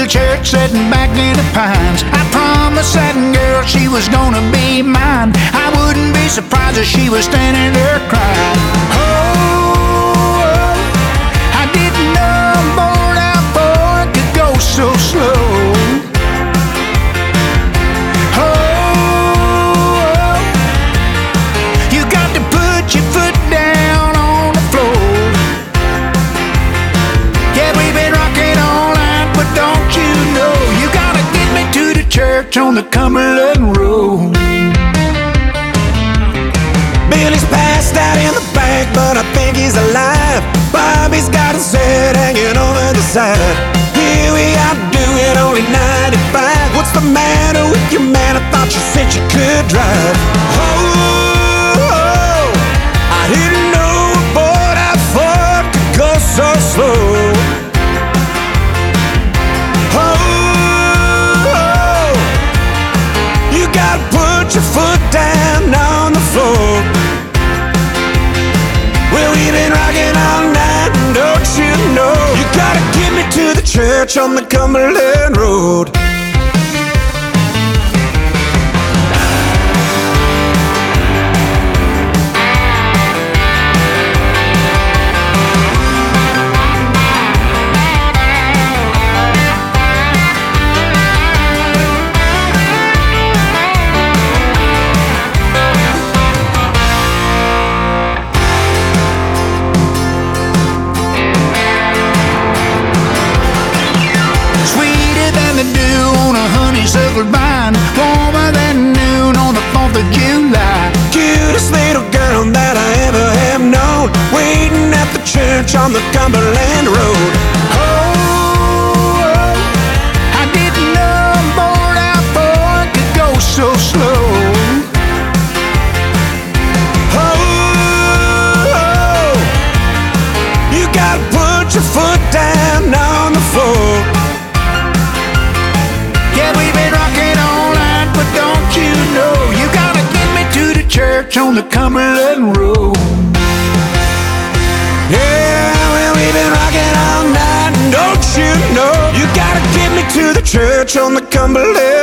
the church, sitting back in the pines. I promised that girl she was gonna be mine. I wouldn't be surprised if she was standing there crying. Oh, I didn't know born out boy could go so slow. Oh, you got to put your foot down on the floor. Yeah, we've been rocking all night, but don't you know you gotta get me to the church on the Cumberland Road. Billy's passed out in the back, but I think he's alive. Bobby's got his head hanging over the side. Here we are doing only 95. What's the matter with you, man? I thought you said you could drive. Oh, I didn't know a boy that far could go so slow. Oh, you gotta put your foot down on the floor. Well, we've been rocking all night, and don't you know you gotta get me to the church on the Cumberland Road. Vine, warmer than noon on the 4th of July. Cutest little girl that I ever have known, waiting at the church on the Cumberland Road. Oh, I didn't know a born out boy could go so slow. Oh, you gotta put your foot down on the floor. Yeah, we've been rocking all night, but don't you know you gotta get me to the church on the Cumberland Road. Yeah, well, we've been rocking all night, and don't you know you gotta get me to the church on the Cumberland